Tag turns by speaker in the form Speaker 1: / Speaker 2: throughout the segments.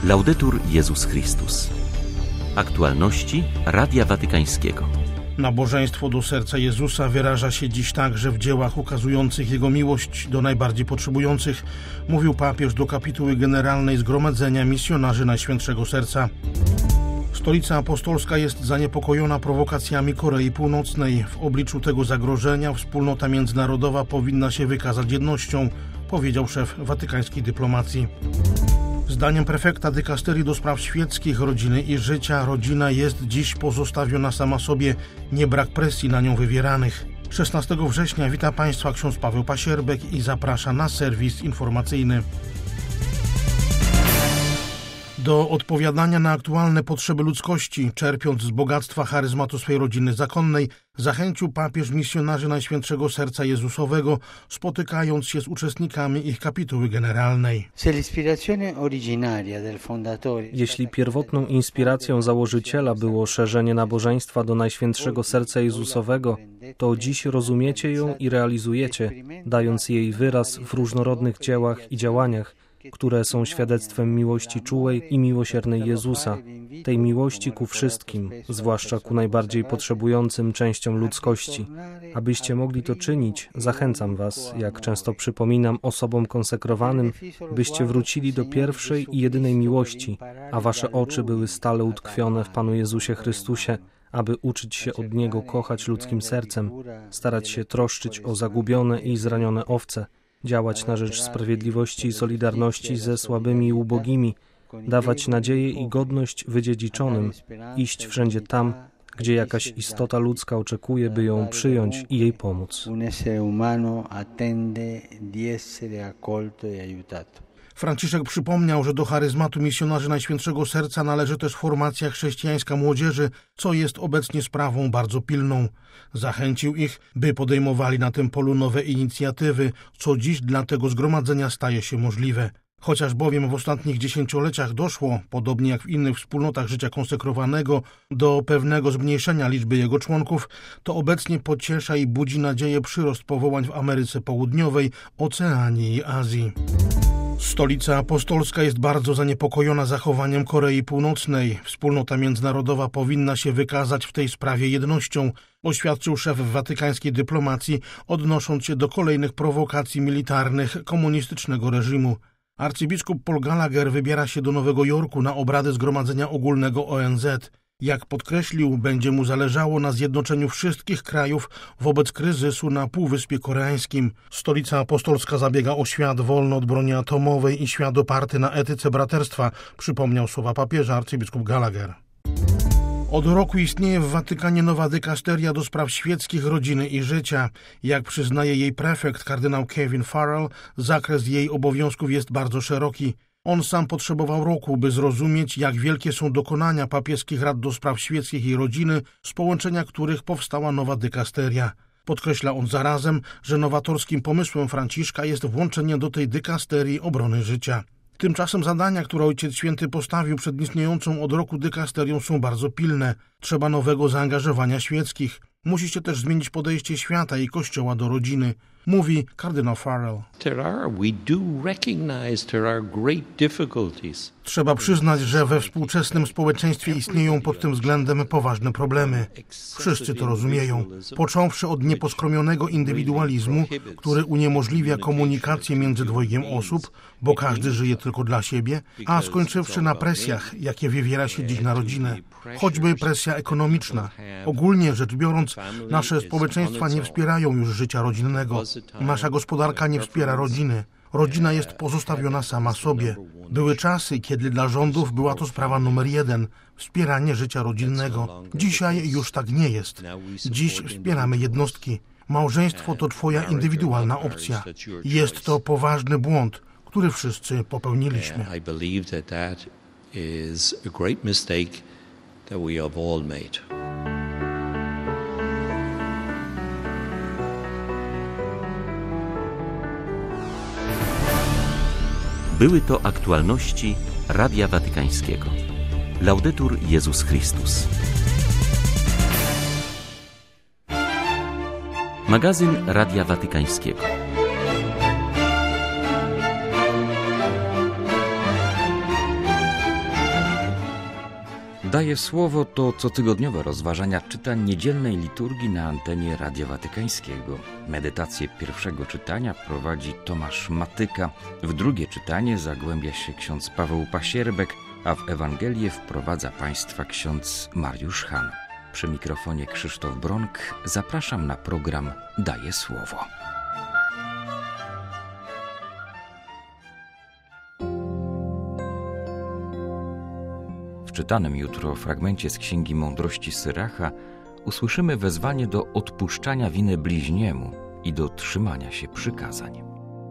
Speaker 1: Laudetur Jezus Chrystus. Aktualności Radia Watykańskiego.
Speaker 2: Nabożeństwo do serca Jezusa wyraża się dziś także w dziełach ukazujących Jego miłość do najbardziej potrzebujących, mówił papież do kapituły generalnej Zgromadzenia Misjonarzy Najświętszego Serca. Stolica Apostolska jest zaniepokojona prowokacjami Korei Północnej. W obliczu tego zagrożenia wspólnota międzynarodowa powinna się wykazać jednością, powiedział szef watykańskiej dyplomacji. Zdaniem prefekta dykasterii do spraw świeckich, rodziny i życia, rodzina jest dziś pozostawiona sama sobie, nie brak presji na nią wywieranych. 16 września wita Państwa ksiądz Paweł Pasierbek i zaprasza na serwis informacyjny. Do odpowiadania na aktualne potrzeby ludzkości, czerpiąc z bogactwa charyzmatu swej rodziny zakonnej, zachęcił papież misjonarzy Najświętszego Serca Jezusowego, spotykając się z uczestnikami ich kapituły generalnej.
Speaker 3: Jeśli pierwotną inspiracją założyciela było szerzenie nabożeństwa do Najświętszego Serca Jezusowego, to dziś rozumiecie ją i realizujecie, dając jej wyraz w różnorodnych dziełach i działaniach, które są świadectwem miłości czułej i miłosiernej Jezusa, tej miłości ku wszystkim, zwłaszcza ku najbardziej potrzebującym częściom ludzkości. Abyście mogli to czynić, zachęcam Was, jak często przypominam osobom konsekrowanym, byście wrócili do pierwszej i jedynej miłości, a Wasze oczy były stale utkwione w Panu Jezusie Chrystusie, aby uczyć się od Niego kochać ludzkim sercem, starać się troszczyć o zagubione i zranione owce, działać na rzecz sprawiedliwości i solidarności ze słabymi i ubogimi, dawać nadzieję i godność wydziedziczonym, iść wszędzie tam, gdzie jakaś istota ludzka oczekuje, by ją przyjąć i jej pomóc.
Speaker 2: Franciszek przypomniał, że do charyzmatu misjonarzy Najświętszego Serca należy też formacja chrześcijańska młodzieży, co jest obecnie sprawą bardzo pilną. Zachęcił ich, by podejmowali na tym polu nowe inicjatywy, co dziś dla tego zgromadzenia staje się możliwe. Chociaż bowiem w ostatnich dziesięcioleciach doszło, podobnie jak w innych wspólnotach życia konsekrowanego, do pewnego zmniejszenia liczby jego członków, to obecnie pociesza i budzi nadzieję przyrost powołań w Ameryce Południowej, Oceanii i Azji. Stolica Apostolska jest bardzo zaniepokojona zachowaniem Korei Północnej. Wspólnota międzynarodowa powinna się wykazać w tej sprawie jednością, oświadczył szef watykańskiej dyplomacji, odnosząc się do kolejnych prowokacji militarnych komunistycznego reżimu. Arcybiskup Paul Gallagher wybiera się do Nowego Jorku na obrady Zgromadzenia Ogólnego ONZ. Jak podkreślił, będzie mu zależało na zjednoczeniu wszystkich krajów wobec kryzysu na Półwyspie Koreańskim. Stolica Apostolska zabiega o świat wolny od broni atomowej i świat oparty na etyce braterstwa, przypomniał słowa papieża arcybiskup Gallagher. Od roku istnieje w Watykanie nowa dykasteria do spraw świeckich, rodziny i życia. Jak przyznaje jej prefekt, kardynał Kevin Farrell, zakres jej obowiązków jest bardzo szeroki. On sam potrzebował roku, by zrozumieć, jak wielkie są dokonania papieskich rad do spraw świeckich i rodziny, z połączenia których powstała nowa dykasteria. Podkreśla on zarazem, że nowatorskim pomysłem Franciszka jest włączenie do tej dykasterii obrony życia. Tymczasem zadania, które Ojciec Święty postawił przed istniejącą od roku dykasterią, są bardzo pilne. Trzeba nowego zaangażowania świeckich. Musi się też zmienić podejście świata i Kościoła do rodziny, mówi kardynał Farrell. Trzeba przyznać, że we współczesnym społeczeństwie istnieją pod tym względem poważne problemy. Wszyscy to rozumieją. Począwszy od nieposkromionego indywidualizmu, który uniemożliwia komunikację między dwojgiem osób, bo każdy żyje tylko dla siebie, a skończywszy na presjach, jakie wywiera się dziś na rodzinę. Choćby presja ekonomiczna. Ogólnie rzecz biorąc, nasze społeczeństwa nie wspierają już życia rodzinnego. Nasza gospodarka nie wspiera rodziny. Rodzina jest pozostawiona sama sobie. Były czasy, kiedy dla rządów była to sprawa numer 1 – wspieranie życia rodzinnego. Dzisiaj już tak nie jest. Dziś wspieramy jednostki. Małżeństwo to Twoja indywidualna opcja. Jest to poważny błąd, który wszyscy popełniliśmy.
Speaker 1: Były to aktualności Radia Watykańskiego. Laudetur Jezus Chrystus. Magazyn Radia Watykańskiego.
Speaker 4: Daje Słowo to cotygodniowe rozważania czytań niedzielnej liturgii na antenie Radia Watykańskiego. Medytację pierwszego czytania prowadzi Tomasz Matyka, w drugie czytanie zagłębia się ksiądz Paweł Pasierbek, a w Ewangelię wprowadza Państwa ksiądz Mariusz Han. Przy mikrofonie Krzysztof Bronk zapraszam na program Daje Słowo. W czytanym jutro fragmencie z Księgi Mądrości Syracha usłyszymy wezwanie do odpuszczania winy bliźniemu i do trzymania się przykazań.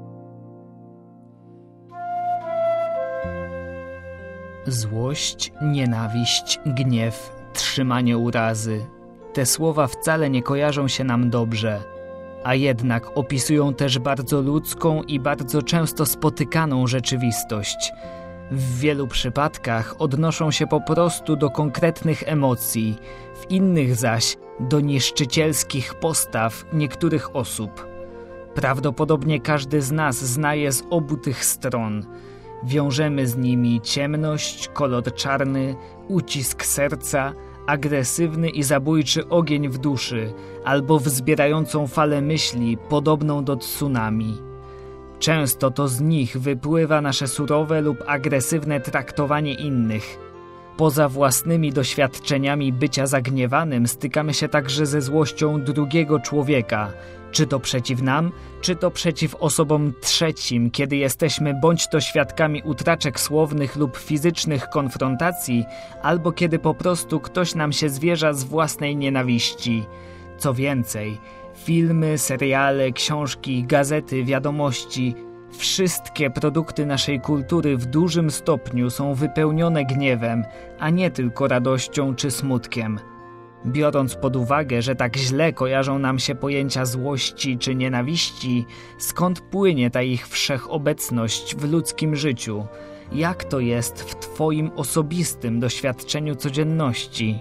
Speaker 5: Złość, nienawiść, gniew, trzymanie urazy. Te słowa wcale nie kojarzą się nam dobrze, a jednak opisują też bardzo ludzką i bardzo często spotykaną rzeczywistość. W wielu przypadkach odnoszą się po prostu do konkretnych emocji, w innych zaś do niszczycielskich postaw niektórych osób. Prawdopodobnie każdy z nas zna je z obu tych stron. Wiążemy z nimi ciemność, kolor czarny, ucisk serca, agresywny i zabójczy ogień w duszy albo wzbierającą falę myśli podobną do tsunami. Często to z nich wypływa nasze surowe lub agresywne traktowanie innych. Poza własnymi doświadczeniami bycia zagniewanym stykamy się także ze złością drugiego człowieka, czy to przeciw nam, czy to przeciw osobom trzecim, kiedy jesteśmy bądź to świadkami utraczek słownych lub fizycznych konfrontacji, albo kiedy po prostu ktoś nam się zwierza z własnej nienawiści. Co więcej, filmy, seriale, książki, gazety, wiadomości, wszystkie produkty naszej kultury w dużym stopniu są wypełnione gniewem, a nie tylko radością czy smutkiem. Biorąc pod uwagę, że tak źle kojarzą nam się pojęcia złości czy nienawiści, skąd płynie ta ich wszechobecność w ludzkim życiu? Jak to jest w Twoim osobistym doświadczeniu codzienności?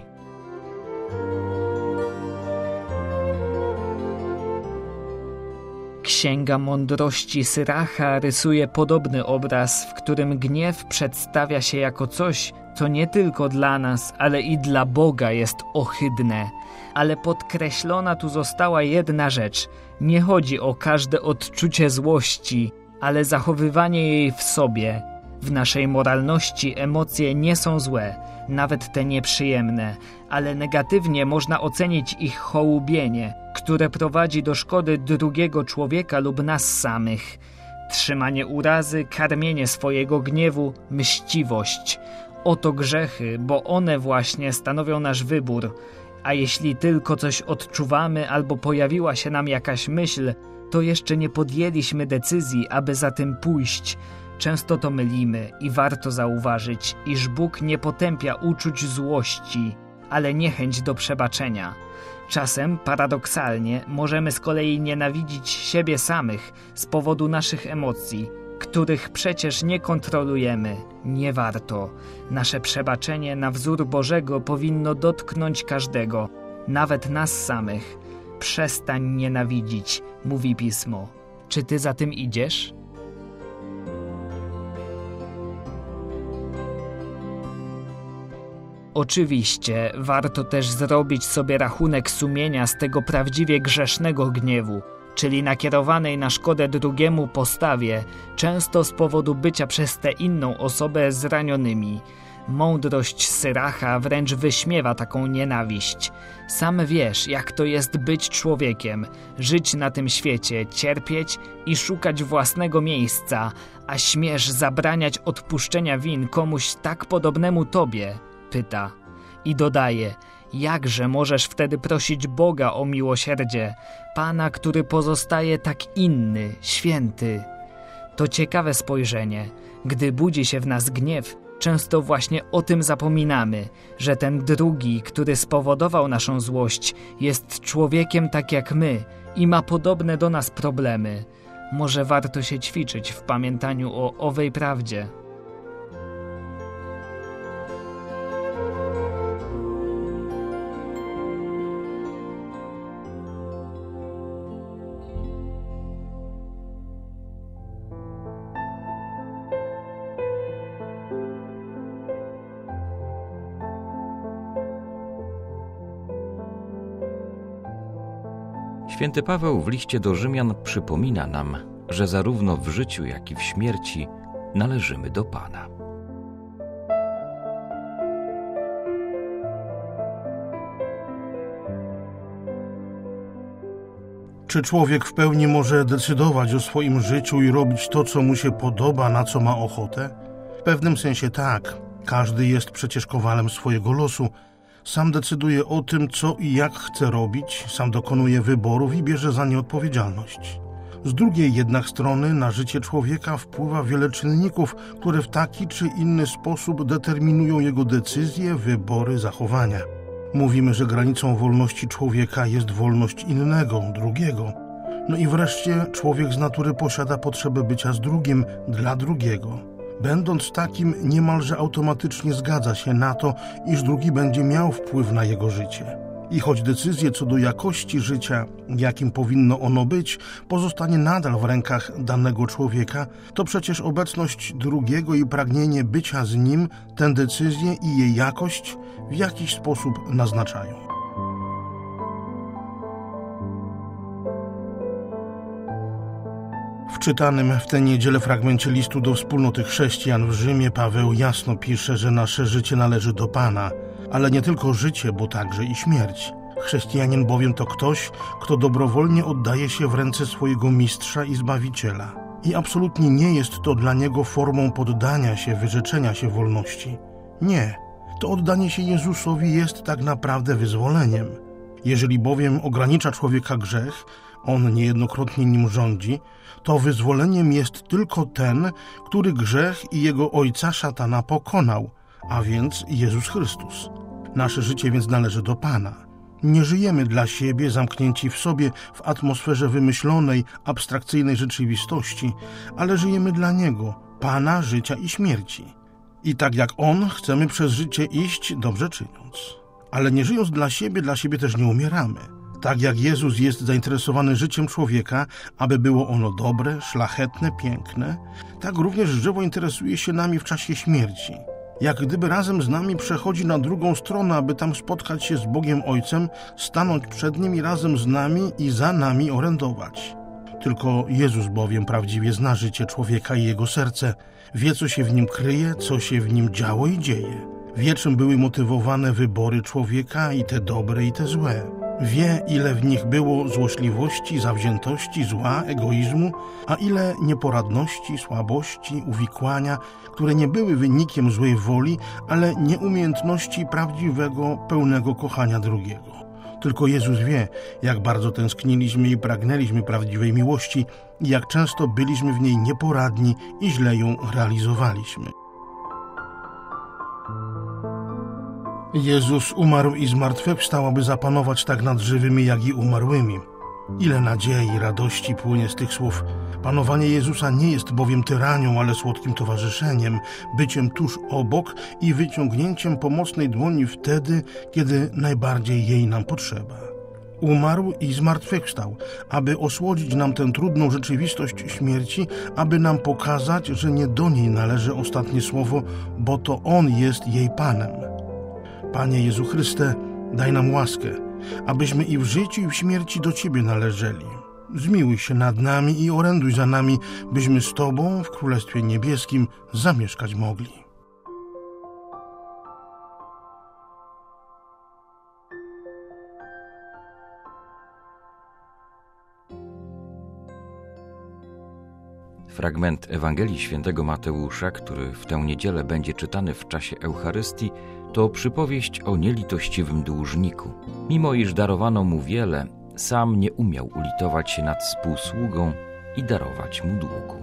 Speaker 5: Księga Mądrości Syracha rysuje podobny obraz, w którym gniew przedstawia się jako coś, co nie tylko dla nas, ale i dla Boga jest ohydne. Ale podkreślona tu została jedna rzecz. Nie chodzi o każde odczucie złości, ale zachowywanie jej w sobie. W naszej moralności emocje nie są złe, nawet te nieprzyjemne, ale negatywnie można ocenić ich hołubienie, które prowadzi do szkody drugiego człowieka lub nas samych. Trzymanie urazy, karmienie swojego gniewu, mściwość. Oto grzechy, bo one właśnie stanowią nasz wybór. A jeśli tylko coś odczuwamy albo pojawiła się nam jakaś myśl, to jeszcze nie podjęliśmy decyzji, aby za tym pójść. Często to mylimy i warto zauważyć, iż Bóg nie potępia uczuć złości, ale niechęć do przebaczenia. Czasem, paradoksalnie, możemy z kolei nienawidzić siebie samych z powodu naszych emocji, których przecież nie kontrolujemy. Nie warto. Nasze przebaczenie na wzór Bożego powinno dotknąć każdego, nawet nas samych. Przestań nienawidzić, mówi Pismo. Czy ty za tym idziesz? Oczywiście warto też zrobić sobie rachunek sumienia z tego prawdziwie grzesznego gniewu, czyli nakierowanej na szkodę drugiemu postawie, często z powodu bycia przez tę inną osobę zranionymi. Mądrość Syracha wręcz wyśmiewa taką nienawiść. Sam wiesz, jak to jest być człowiekiem, żyć na tym świecie, cierpieć i szukać własnego miejsca, a śmiesz zabraniać odpuszczenia win komuś tak podobnemu tobie, pyta. I dodaje, jakże możesz wtedy prosić Boga o miłosierdzie, Pana, który pozostaje tak inny, święty. To ciekawe spojrzenie. Gdy budzi się w nas gniew, często właśnie o tym zapominamy, że ten drugi, który spowodował naszą złość, jest człowiekiem tak jak my i ma podobne do nas problemy. Może warto się ćwiczyć w pamiętaniu o owej prawdzie.
Speaker 4: Święty Paweł w liście do Rzymian przypomina nam, że zarówno w życiu, jak i w śmierci należymy do Pana.
Speaker 2: Czy człowiek w pełni może decydować o swoim życiu i robić to, co mu się podoba, na co ma ochotę? W pewnym sensie tak. Każdy jest przecież kowalem swojego losu. Sam decyduje o tym, co i jak chce robić, sam dokonuje wyborów i bierze za nie odpowiedzialność. Z drugiej jednak strony na życie człowieka wpływa wiele czynników, które w taki czy inny sposób determinują jego decyzje, wybory, zachowania. Mówimy, że granicą wolności człowieka jest wolność innego, drugiego. No i wreszcie człowiek z natury posiada potrzebę bycia z drugim, dla drugiego. Będąc takim, niemalże automatycznie zgadza się na to, iż drugi będzie miał wpływ na jego życie. I choć decyzje co do jakości życia, jakim powinno ono być, pozostanie nadal w rękach danego człowieka, to przecież obecność drugiego i pragnienie bycia z nim tę decyzję i jej jakość w jakiś sposób naznaczają. W czytanym w tę niedzielę fragmencie listu do wspólnoty chrześcijan w Rzymie Paweł jasno pisze, że nasze życie należy do Pana, ale nie tylko życie, bo także i śmierć. Chrześcijanin bowiem to ktoś, kto dobrowolnie oddaje się w ręce swojego Mistrza i Zbawiciela. I absolutnie nie jest to dla niego formą poddania się, wyrzeczenia się wolności. Nie. To oddanie się Jezusowi jest tak naprawdę wyzwoleniem. Jeżeli bowiem ogranicza człowieka grzech, on niejednokrotnie nim rządzi, to wyzwoleniem jest tylko ten, który grzech i jego ojca szatana pokonał, a więc Jezus Chrystus. Nasze życie więc należy do Pana. Nie żyjemy dla siebie, zamknięci w sobie w atmosferze wymyślonej, abstrakcyjnej rzeczywistości, ale żyjemy dla Niego, Pana życia i śmierci. I tak jak On, chcemy przez życie iść, dobrze czyniąc. Ale nie żyjąc dla siebie też nie umieramy. Tak jak Jezus jest zainteresowany życiem człowieka, aby było ono dobre, szlachetne, piękne, tak również żywo interesuje się nami w czasie śmierci. Jak gdyby razem z nami przechodzi na drugą stronę, aby tam spotkać się z Bogiem Ojcem, stanąć przed Nim i razem z nami i za nami orędować. Tylko Jezus bowiem prawdziwie zna życie człowieka i jego serce, wie, co się w nim kryje, co się w nim działo i dzieje. Wie, czym były motywowane wybory człowieka, i te dobre, i te złe. Wie, ile w nich było złośliwości, zawziętości, zła, egoizmu, a ile nieporadności, słabości, uwikłania, które nie były wynikiem złej woli, ale nieumiejętności prawdziwego, pełnego kochania drugiego. Tylko Jezus wie, jak bardzo tęskniliśmy i pragnęliśmy prawdziwej miłości i jak często byliśmy w niej nieporadni i źle ją realizowaliśmy. Jezus umarł i zmartwychwstał, aby zapanować tak nad żywymi, jak i umarłymi. Ile nadziei i radości płynie z tych słów. Panowanie Jezusa nie jest bowiem tyranią, ale słodkim towarzyszeniem, byciem tuż obok i wyciągnięciem pomocnej dłoni wtedy, kiedy najbardziej jej nam potrzeba. Umarł i zmartwychwstał, aby osłodzić nam tę trudną rzeczywistość śmierci, aby nam pokazać, że nie do niej należy ostatnie słowo, bo to On jest jej Panem. Panie Jezu Chryste, daj nam łaskę, abyśmy i w życiu, i w śmierci do Ciebie należeli. Zmiłuj się nad nami i oręduj za nami, byśmy z Tobą w Królestwie Niebieskim zamieszkać mogli.
Speaker 4: Fragment Ewangelii Świętego Mateusza, który w tę niedzielę będzie czytany w czasie Eucharystii, to przypowieść o nielitościwym dłużniku. Mimo iż darowano mu wiele, sam nie umiał ulitować się nad współsługą i darować mu długu.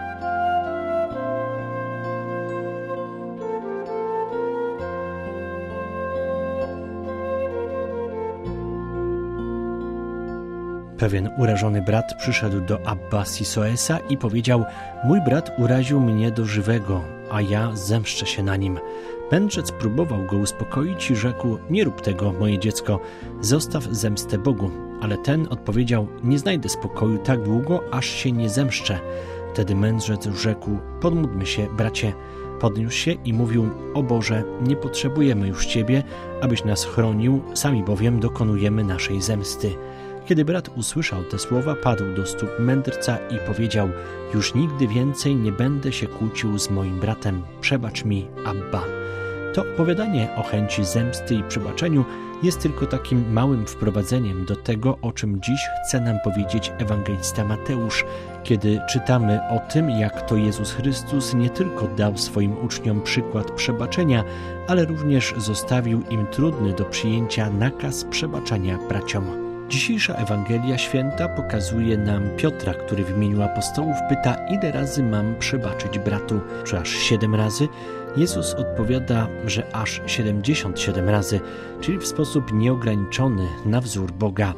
Speaker 6: Pewien urażony brat przyszedł do Abba Sisoesa i powiedział: mój brat uraził mnie do żywego, a ja zemszczę się na nim. Mędrzec próbował go uspokoić i rzekł: nie rób tego, moje dziecko, zostaw zemstę Bogu. Ale ten odpowiedział: nie znajdę spokoju tak długo, aż się nie zemszczę. Wtedy mędrzec rzekł: podmódlmy się, bracie. Podniósł się i mówił: o Boże, nie potrzebujemy już Ciebie, abyś nas chronił, sami bowiem dokonujemy naszej zemsty. Kiedy brat usłyszał te słowa, padł do stóp mędrca i powiedział: już nigdy więcej nie będę się kłócił z moim bratem, przebacz mi, Abba. To opowiadanie o chęci zemsty i przebaczeniu jest tylko takim małym wprowadzeniem do tego, o czym dziś chce nam powiedzieć ewangelista Mateusz, kiedy czytamy o tym, jak to Jezus Chrystus nie tylko dał swoim uczniom przykład przebaczenia, ale również zostawił im trudny do przyjęcia nakaz przebaczania braciom. Dzisiejsza Ewangelia Święta pokazuje nam Piotra, który w imieniu apostołów pyta, ile razy mam przebaczyć bratu? Czy aż 7 razy? Jezus odpowiada, że aż 77 razy, czyli w sposób nieograniczony na wzór Boga.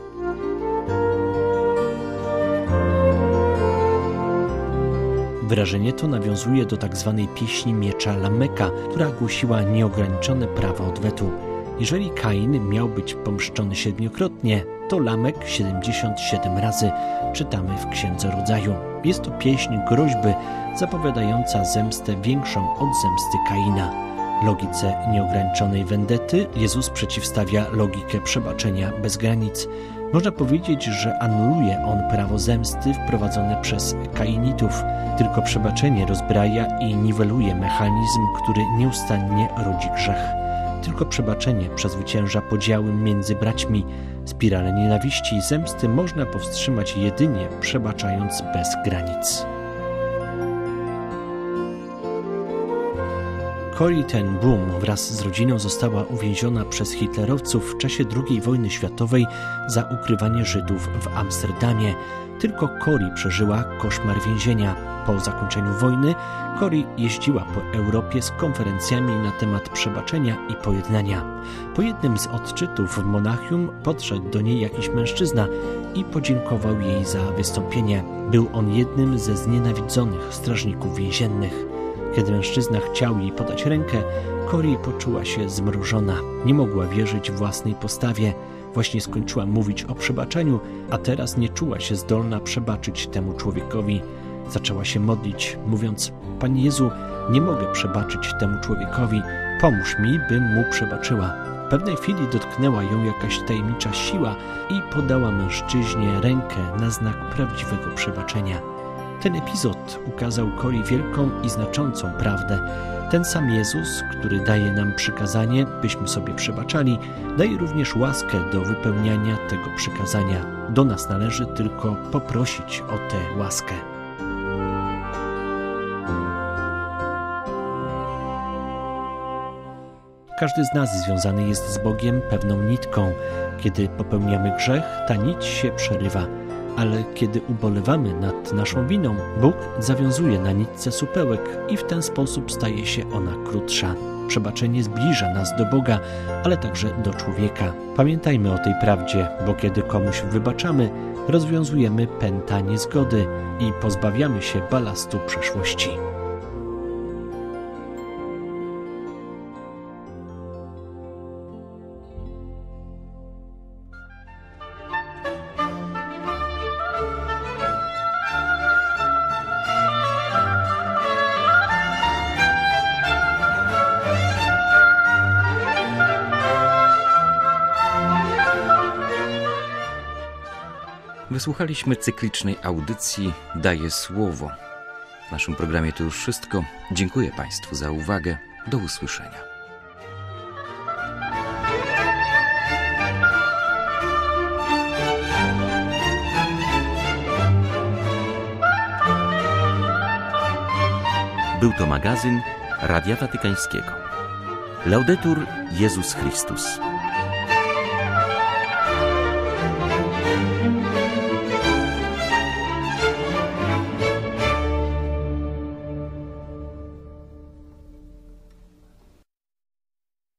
Speaker 6: Wyrażenie to nawiązuje do tzw. pieśni miecza Lameka, która głosiła nieograniczone prawo odwetu. Jeżeli Kain miał być pomszczony 7-krotnie, to Lamek 77 razy, czytamy w Księdze Rodzaju. Jest to pieśń groźby zapowiadająca zemstę większą od zemsty Kaina. Logice nieograniczonej wendety Jezus przeciwstawia logikę przebaczenia bez granic. Można powiedzieć, że anuluje on prawo zemsty wprowadzone przez Kainitów. Tylko przebaczenie rozbraja i niweluje mechanizm, który nieustannie rodzi grzech. Tylko przebaczenie przezwycięża podziały między braćmi. Spiralę nienawiści i zemsty można powstrzymać jedynie przebaczając bez granic. Corrie ten Boom wraz z rodziną została uwięziona przez hitlerowców w czasie II wojny światowej za ukrywanie Żydów w Amsterdamie. Tylko Corrie przeżyła koszmar więzienia. Po zakończeniu wojny Corrie jeździła po Europie z konferencjami na temat przebaczenia i pojednania. Po jednym z odczytów w Monachium podszedł do niej jakiś mężczyzna i podziękował jej za wystąpienie. Był on jednym ze znienawidzonych strażników więziennych. Kiedy mężczyzna chciał jej podać rękę, Corrie poczuła się zmrużona. Nie mogła wierzyć własnej postawie. Właśnie skończyła mówić o przebaczeniu, a teraz nie czuła się zdolna przebaczyć temu człowiekowi. Zaczęła się modlić, mówiąc: Panie Jezu, nie mogę przebaczyć temu człowiekowi, pomóż mi, bym mu przebaczyła. W pewnej chwili dotknęła ją jakaś tajemnicza siła i podała mężczyźnie rękę na znak prawdziwego przebaczenia. Ten epizod ukazał Corrie wielką i znaczącą prawdę. Ten sam Jezus, który daje nam przykazanie, byśmy sobie przebaczali, daje również łaskę do wypełniania tego przykazania. Do nas należy tylko poprosić o tę łaskę. Każdy z nas związany jest z Bogiem pewną nitką. Kiedy popełniamy grzech, ta nić się przerywa. Ale kiedy ubolewamy nad naszą winą, Bóg zawiązuje na nitce supełek i w ten sposób staje się ona krótsza. Przebaczenie zbliża nas do Boga, ale także do człowieka. Pamiętajmy o tej prawdzie, bo kiedy komuś wybaczamy, rozwiązujemy pęta niezgody i pozbawiamy się balastu przeszłości.
Speaker 4: Wysłuchaliśmy cyklicznej audycji Daje Słowo. W naszym programie to już wszystko. Dziękuję Państwu za uwagę. Do usłyszenia.
Speaker 1: Był to magazyn Radia Watykańskiego. Laudetur Jezus Chrystus.